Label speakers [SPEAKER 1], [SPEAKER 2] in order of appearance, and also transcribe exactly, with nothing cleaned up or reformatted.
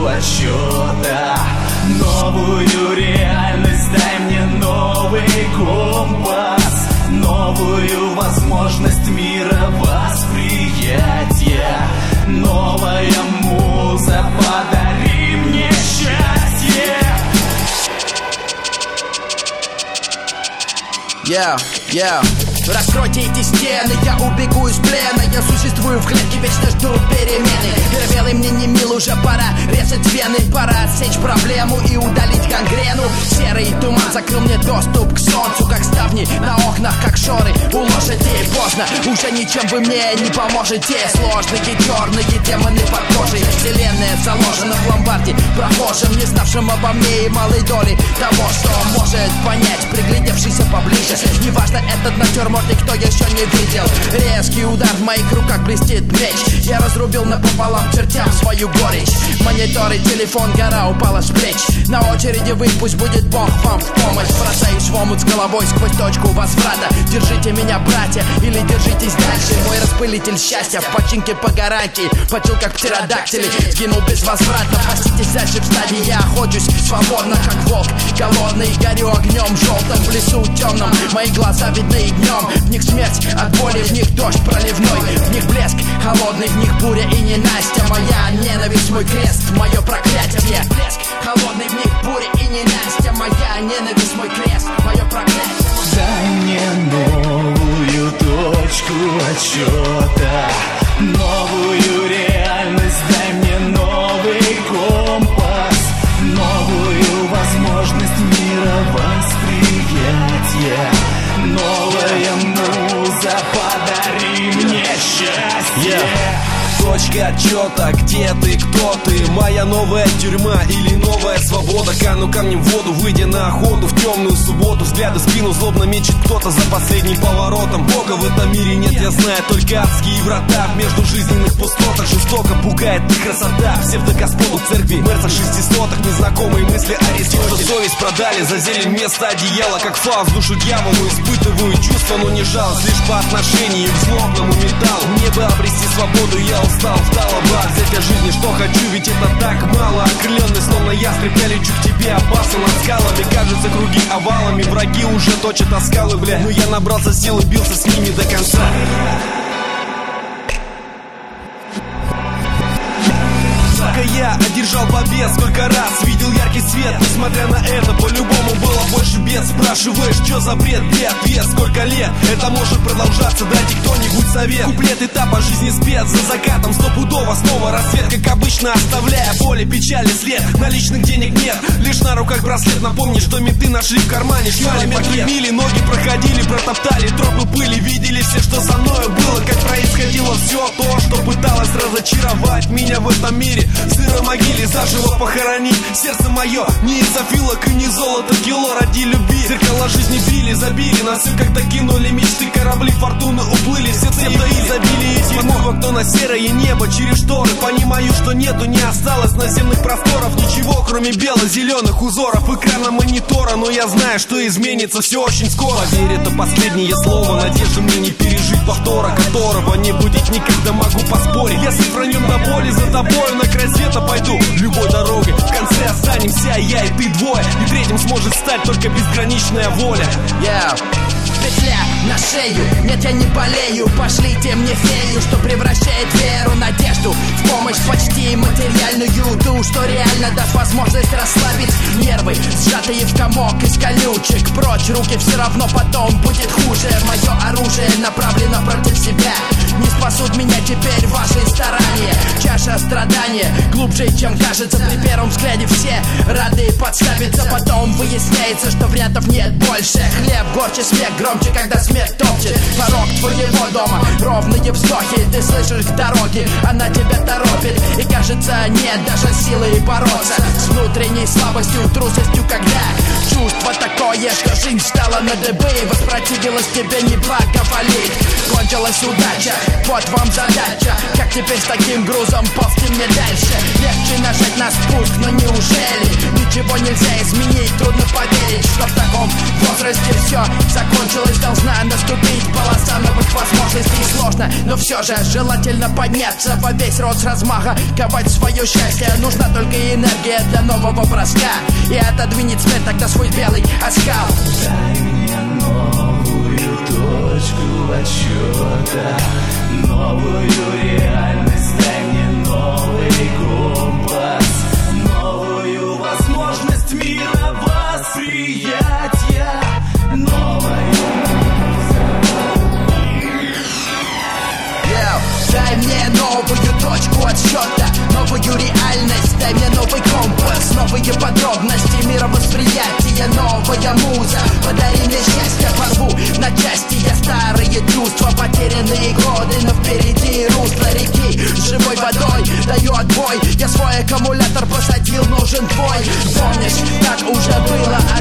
[SPEAKER 1] отсчета. Новую реальность, дай мне новый компас, новую возможность мира восприятия. Новая муза, подари мне счастье.
[SPEAKER 2] Yeah, yeah. Раскройте эти стены, я убегу из плена. Я существую в клетке, вечно жду перемены. Белый мне не мил, уже пора резать вены. Пора отсечь проблему и удалить гангрену. Серый туман закрыл мне доступ к солнцу, как ставни на окнах, как шоры у лошадей. Поздно, уже ничем вы мне не поможете. Сложные черные демоны под кожей. Вселенная заложена в ломбарде прохожим, не знавшим обо мне и малой доли того, что может понять, приглядевшийся поближе. Неважно, этот натюрморт и кто еще не видел. Резкий удар, в моих руках блестит меч. Я разрубил напополам чертям свою горечь. Мониторы, телефон, гора упала с плеч. На очереди вы, пусть будет Бог вам в помощь. Бросаюсь в омут с головой сквозь точку возврата. Держите меня, братья, или держитесь дальше. Мой распылитель счастья в починке по гарантии. Почил как птеродактили, сгинул безвозвратно. Паститесь дальше в стадии, я охочусь свободно, как волк. Голодный, горю огнем желтым в лесу темном. Мои глаза видны и днем. В них смерть от боли, в них дождь проливной. В них блеск холодный, в них буря и ненастья. Моя ненависть, мой крест, мое проклятие. Блеск холодный, в них буря и ненастья. Моя ненависть, мой крест, мое проклятие.
[SPEAKER 1] Дай мне новую точку отсчета, новую реальность, дай мне новый компас, новую возможность мира восприятия. Новая муза, подари мне счастье.
[SPEAKER 3] Yeah. Точка отчета, где ты, кто ты? Моя новая тюрьма или новая свобода? Кану камнем в воду, выйдя на охоту в темную субботу. Взгляды в спину злобно мечет кто-то за последним поворотом. Бога в этом мире нет, я знаю только адские врата. Между жизненных пустотах жестоко пугает и красота. Псевдогосподу церкви, мерцах шестисотых. Незнакомые мысли арестуют, что совесть продали за зелень вместо одеяла. Как фауст душу дьяволу, испытываю чувства, но не жалость, лишь по отношению к злобному металлу. Мне бы обрести свободу, я устал, встала бы взять о жизни, что хочу, ведь это так мало. Окрыленный, словно ястреб, я лечу к тебе, опасен над скалами. Кажется, круги овалами, враги уже точат о скалы, бля. Но я набрался сил и бился с ними до конца. Я одержал побед, сколько раз видел яркий свет. Несмотря на это, по-любому было больше бед. Спрашиваешь, что за бред, где ответ? Сколько лет это может продолжаться? Дайте кто-нибудь совет. Куплет этапа жизни спец, за закатом стопудово снова рассвет. Как обычно, оставляя боли, печали след. Наличных денег нет, лишь на руках браслет. Напомни, что менты нашли в кармане шмали пакет. Мили, ноги проходили, протоптали тропы пыли. Видели все, что со мною было, как происходило все то, что пыталось разочаровать меня в этом мире. В сырой могиле заживо похоронить сердце мое, не из опилок и не золото кило ради любви. Зеркала жизни били, забили, нас все как-то кинули мечты, корабли фортуны уплыли, все цепто изобилие. Тьму в окно на серое небо через шторы, понимаю, что нету, не осталось наземных просторов ничего, кроме бело-зеленых узоров экрана монитора. Но я знаю, что изменится все очень скоро. Поверь, это последнее слово, надежды мне не пережить повтора, которого не будет никогда, могу поспорить. Если сохранем до боли, за тобою на край света пойду любой дорогой. В конце останемся я и ты двое, и третьим сможет стать только безграничная воля.
[SPEAKER 2] Yeah. Петля на шею, нет, я не болею. Пошлите мне фею, что превращает веру, надежду в помощь почти материальную, ту, что реально даст возможность расслабить нервы, сжатые в комок из колючек. Прочь руки, все равно потом будет хуже. Мое оружие направлено против себя. Не спасут меня теперь ваши старания. Чаша страдания глубже, чем кажется. При первом взгляде все рады подставиться. Потом выясняется, что вариантов нет больше. Хлеб горче, смех громче, когда смерть топчет порог твоего дома. Ровные вздохи, ты слышишь в дороге, она тебя торопит. И кажется, нет даже силы бороться с внутренней слабостью, трусостью, когда чувство такое, что жизнь стала на дыбы. Воспротивилась тебе, не благоволит. Кончилась удача, вот вам задача. Как теперь с таким грузом ползти мне дальше? Легче нажать на спуск, но неужели ничего нельзя изменить? Трудно поверить, что в таком возрасте все закончилось. Должна наступить полоса новых возможностей. Сложно, но все же желательно подняться во весь рост с размаха, ковать свое счастье. Нужна только энергия для нового броска. И отодвинет смерть тогда свой белый оскал.
[SPEAKER 1] Дай мне новую точку отсчета, новую реальность, дай мне новый компас, новую возможность мира восприятия, новая.
[SPEAKER 2] Дай мне новую точку отсчета, новую реальность, дай мне новый компас, новые подробности мировосприятия, новая муза. Подари мне счастье, порву на части я старые чувства, потерянные годы, но впереди русло реки с живой водой. Даю отбой, я свой аккумулятор посадил, нужен твой. Помнишь, так уже было